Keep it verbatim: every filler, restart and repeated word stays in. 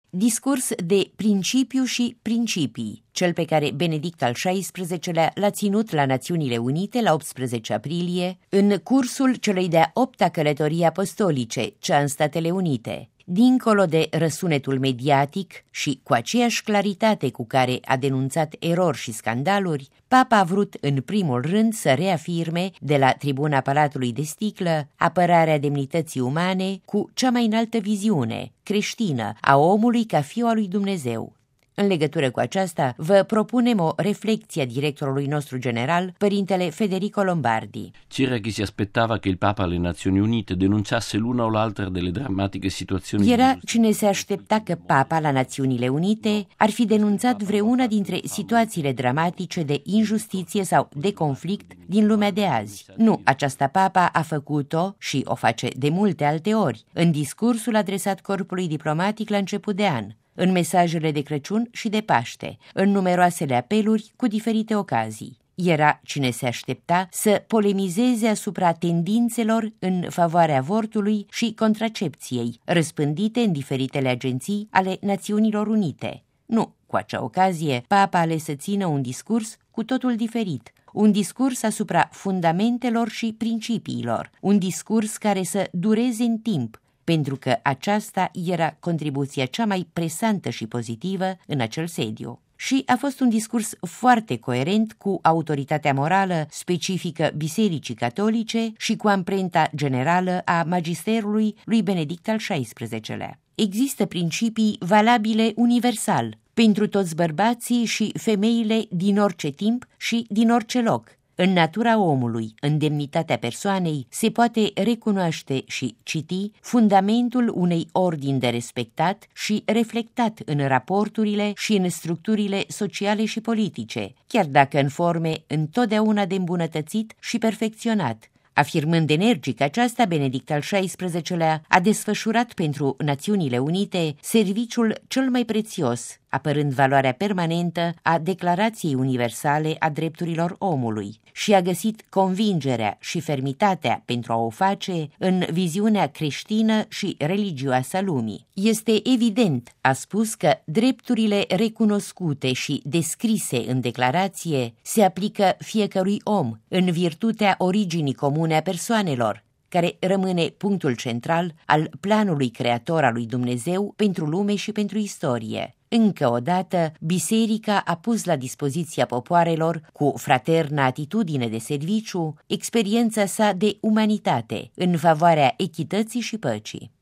Discurs de principiu și principii, cel pe care Benedict al șaisprezecelea l-a ținut la Națiunile Unite la optsprezece aprilie, în cursul celei de-a opta călătorii apostolice, cea în Statele Unite. Dincolo de răsunetul mediatic și cu aceeași claritate cu care a denunțat erori și scandaluri, Papa a vrut în primul rând să reafirme de la tribuna Palatului de Sticlă apărarea demnității umane cu cea mai înaltă viziune, creștină, a omului ca fiu al lui Dumnezeu. În legătură cu aceasta, vă propunem o reflecție a directorului nostru general, părintele Federico Lombardi. C'era chi si aspettava che il Papa alle Nazioni Unite denunciasse l'una o l'altra delle drammatiche situazioni. Era cine se aștepta că Papa la Națiunile Unite ar fi denunțat vreuna dintre situațiile dramatice de injustiție sau de conflict din lumea de azi. Nu, aceasta Papa a făcut-o și o face de multe alte ori, în discursul adresat corpului diplomatic la început de an, în mesajele de Crăciun și de Paște, în numeroasele apeluri cu diferite ocazii. Era cine se aștepta să polemizeze asupra tendințelor în favoarea avortului și contracepției, răspândite în diferitele agenții ale Națiunilor Unite. Nu, cu acea ocazie, Papa a ales să țină un discurs cu totul diferit, un discurs asupra fundamentelor și principiilor, un discurs care să dureze în timp, pentru că aceasta era contribuția cea mai presantă și pozitivă în acel sediu. Și a fost un discurs foarte coerent cu autoritatea morală specifică Bisericii Catolice și cu amprenta generală a magisterului lui Benedict al șaisprezecelea. Există principii valabile universal pentru toți bărbații și femeile din orice timp și din orice loc. În natura omului, în demnitatea persoanei, se poate recunoaște și citi fundamentul unei ordini de respectat și reflectat în raporturile și în structurile sociale și politice, chiar dacă în forme întotdeauna de îmbunătățit și perfecționat. Afirmând energic aceasta, Benedict al șaisprezecelea a desfășurat pentru Națiunile Unite serviciul cel mai prețios, apărând valoarea permanentă a Declarației Universale a Drepturilor Omului și a găsit convingerea și fermitatea pentru a o face în viziunea creștină și religioasă a lumii. Este evident, a spus, că drepturile recunoscute și descrise în declarație se aplică fiecărui om în virtutea originii comune a persoanelor, care rămâne punctul central al planului creator al lui Dumnezeu pentru lume și pentru istorie. Încă o dată, Biserica a pus la dispoziția popoarelor, cu fraternă atitudine de serviciu, experiența sa de umanitate în favoarea echității și păcii.